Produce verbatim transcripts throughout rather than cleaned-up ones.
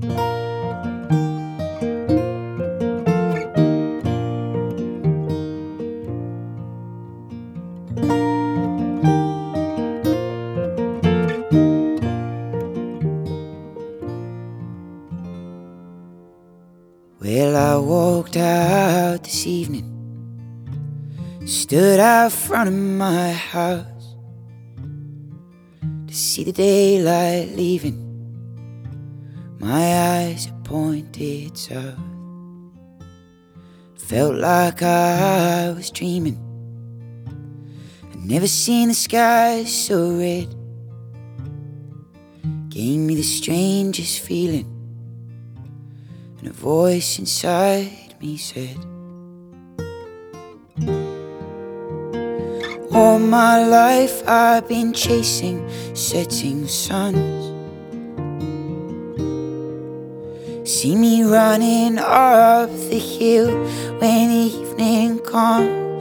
Well, I walked out this evening, stood out front of my house to see the daylight leaving. My eyes are pointed south. Felt like I was dreaming. I'd never seen the sky so red. Gave me the strangest feeling, and a voice inside me said, all my life I've been chasing setting suns. See me running up the hill when evening comes.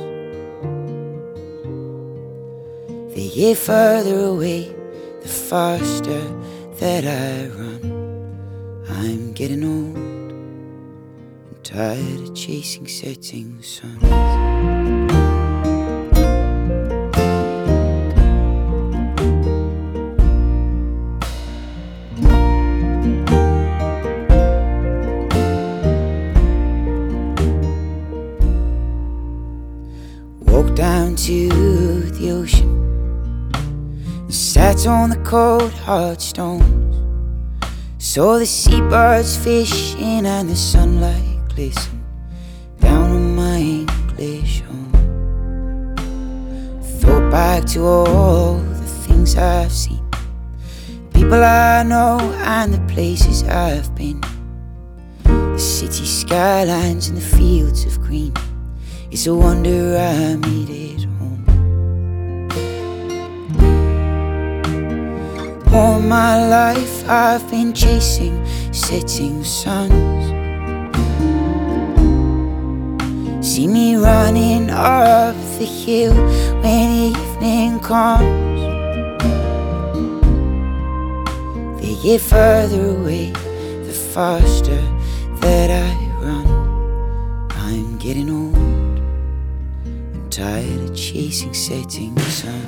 They get further away the faster that I run. I'm getting old and tired of chasing setting suns. Walked down to the ocean, sat on the cold hard stones, saw the seabirds fishing and the sunlight glisten down on my English home. Thought back to all the things I've seen, people I know and the places I've been, the city skylines and the fields of green. It's a wonder I made it home. All my life I've been chasing setting suns. See me running up the hill when evening comes. They get further away the faster that I run. I'm getting old, tired of chasing setting sun.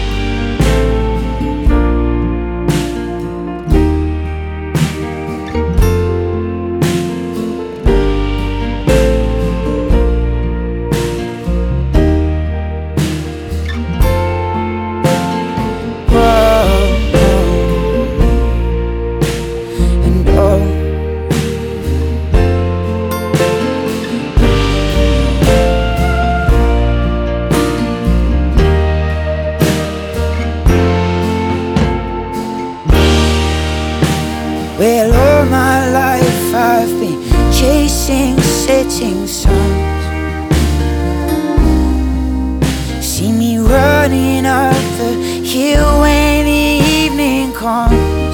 Well, all my life I've been chasing setting suns. See me running up the hill when the evening comes.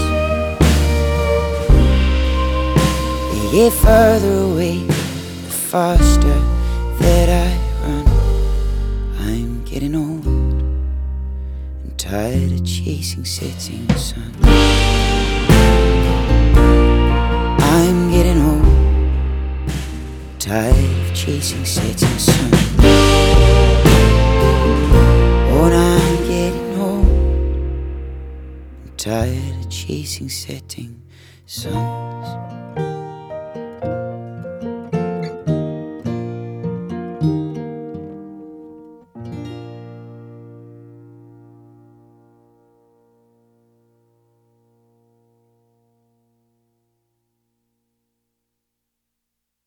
They get further away the faster that I run. I'm getting old and tired of chasing setting sun. I'm getting old, tired of chasing setting sun. Oh, I'm getting old, tired of chasing setting sun.